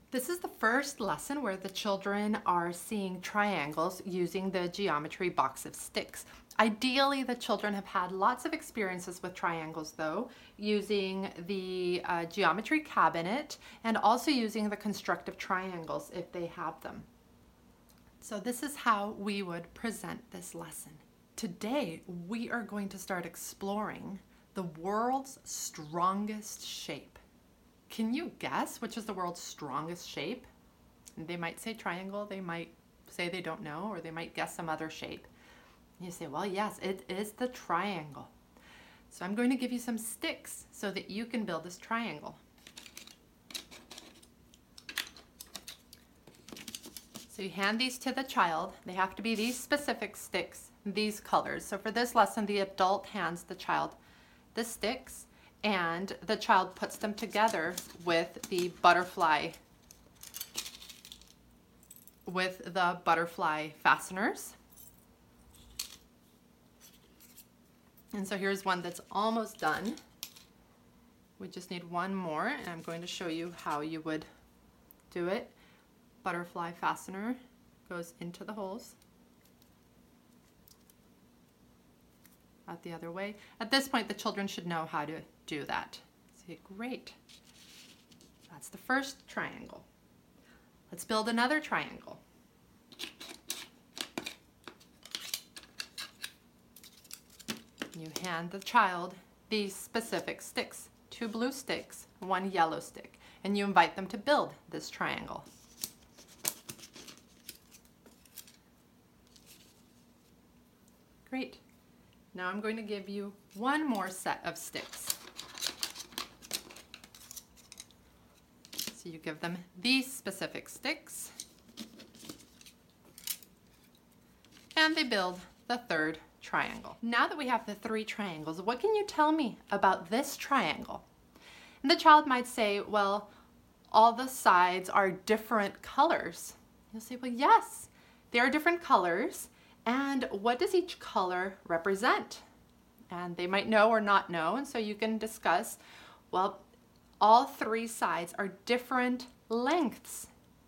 This is the first lesson where the children are seeing triangles using the geometry box of sticks. Ideally, the children have had lots of experiences with triangles though, using the geometry cabinet and also using the constructive triangles if they have them. So this is how we would present this lesson. Today, we are going to start exploring the world's strongest shape. Can you guess which is the world's strongest shape? They might say triangle, they might say they don't know, or they might guess some other shape. And you say, well, yes, it is the triangle. So I'm going to give you some sticks so that you can build this triangle. So you hand these to the child. They have to be these specific sticks, these colors. So for this lesson, the adult hands the child the sticks, and the child puts them together with the butterfly fasteners. And so here's one that's almost done. We just need one more, and I'm going to show you how you would do it. Butterfly fastener goes into the holes. Out the other way. At this point, the children should know how to do that. Say, great. That's the first triangle. Let's build another triangle. You hand the child these specific sticks, 2 blue sticks, 1 yellow stick, and you invite them to build this triangle. Great. Now I'm going to give you one more set of sticks. So you give them these specific sticks, and they build the third triangle. Now that we have the 3 triangles, what can you tell me about this triangle? And the child might say, well, all the sides are different colors. You'll say, well, yes, they are different colors. And what does each color represent? And they might know or not know, and so you can discuss, well, all 3 sides are different lengths.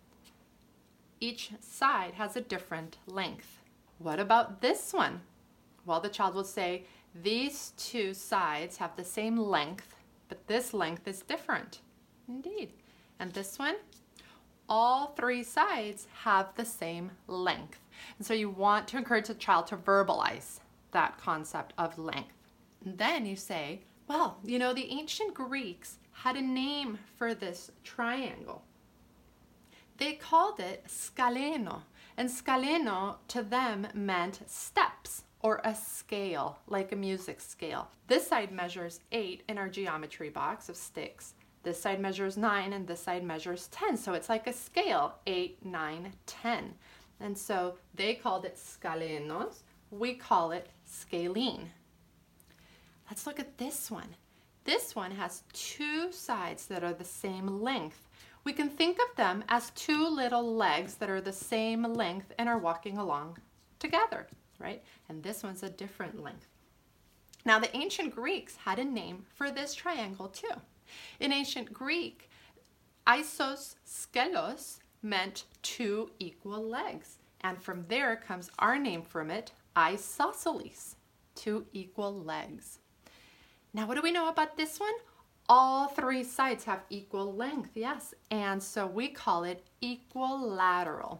Each side has a different length. What about this one? Well, the child will say, these 2 sides have the same length, but this length is different. Indeed. And this one? All 3 sides have the same length. And so you want to encourage the child to verbalize that concept of length. And then you say, well, you know, the ancient Greeks had a name for this triangle. They called it skaleno, and skaleno to them meant steps or a scale, like a music scale. This side measures 8 in our geometry box of sticks. This side measures 9 and this side measures 10. So it's like a scale, 8, 9, 10. And so they called it skalenos. We call it scalene. Let's look at this one. This one has 2 sides that are the same length. We can think of them as 2 little legs that are the same length and are walking along together, right? And this one's a different length. Now the ancient Greeks had a name for this triangle too. In ancient Greek, isos skelos meant 2 equal legs. And from there comes our name from it, isosceles, 2 equal legs. Now what do we know about this one? All 3 sides have equal length, yes. And so we call it equilateral.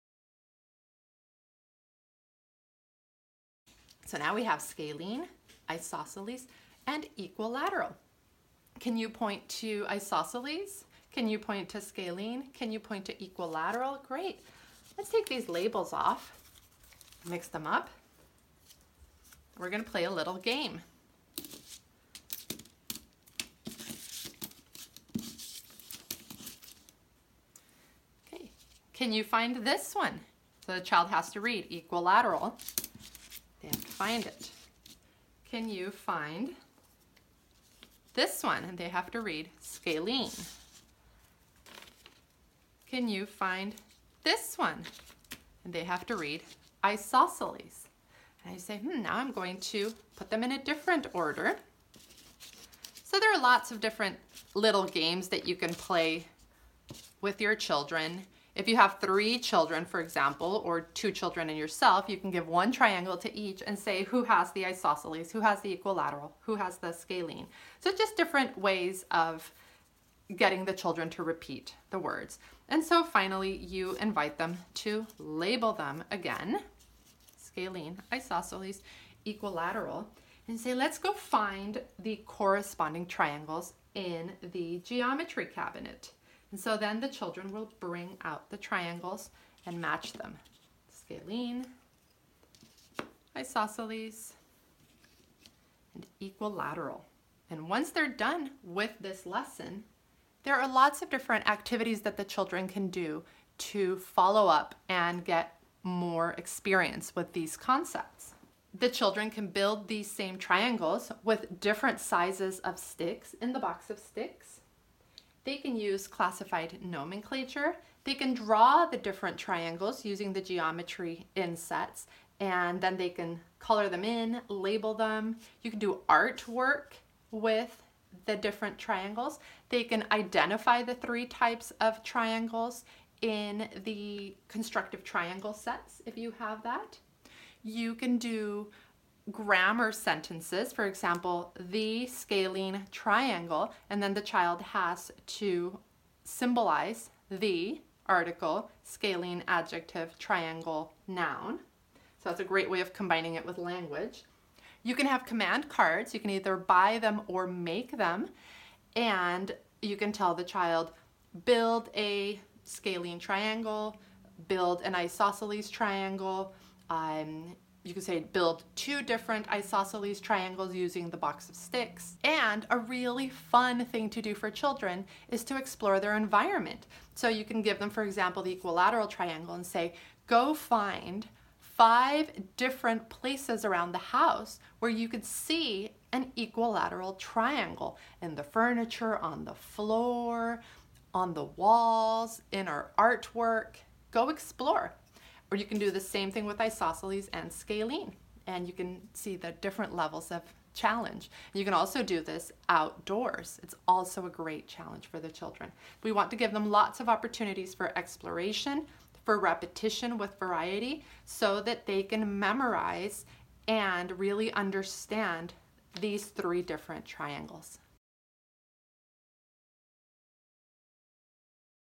So now we have scalene, isosceles, and equilateral. Can you point to isosceles? Can you point to scalene? Can you point to equilateral? Great. Let's take these labels off, mix them up. We're going to play a little game. Okay. Can you find this one? So the child has to read equilateral. They have to find it. Can you find this one? And they have to read scalene. Can you find this one? And they have to read isosceles. And I say, now I'm going to put them in a different order. So there are lots of different little games that you can play with your children. If you have 3 children, for example, or 2 children and yourself, you can give 1 triangle to each and say who has the isosceles, who has the equilateral, who has the scalene. So just different ways of getting the children to repeat the words. And so finally, you invite them to label them again, scalene, isosceles, equilateral, and say, let's go find the corresponding triangles in the geometry cabinet. And so then the children will bring out the triangles and match them. Scalene, isosceles, and equilateral. And once they're done with this lesson, there are lots of different activities that the children can do to follow up and get more experience with these concepts. The children can build these same triangles with different sizes of sticks in the box of sticks. They can use classified nomenclature. They can draw the different triangles using the geometry insets, and then they can color them in, label them. You can do artwork with the different triangles. They can identify the 3 types of triangles in the constructive triangle sets if you have that. You can do grammar sentences, for example, the scalene triangle, and then the child has to symbolize the article, scalene adjective, triangle, noun. So that's a great way of combining it with language. You can have command cards. You can either buy them or make them, and you can tell the child, build a scalene triangle, build an isosceles triangle. You can say build 2 different isosceles triangles using the box of sticks. And a really fun thing to do for children is to explore their environment. So you can give them, for example, the equilateral triangle and say, go find 5 different places around the house where you could see an equilateral triangle in the furniture, on the floor, on the walls, in our artwork. Go explore. Or you can do the same thing with isosceles and scalene, and you can see the different levels of challenge. You can also do this outdoors. It's also a great challenge for the children. We want to give them lots of opportunities for exploration, for repetition with variety, so that they can memorize and really understand these 3 different triangles.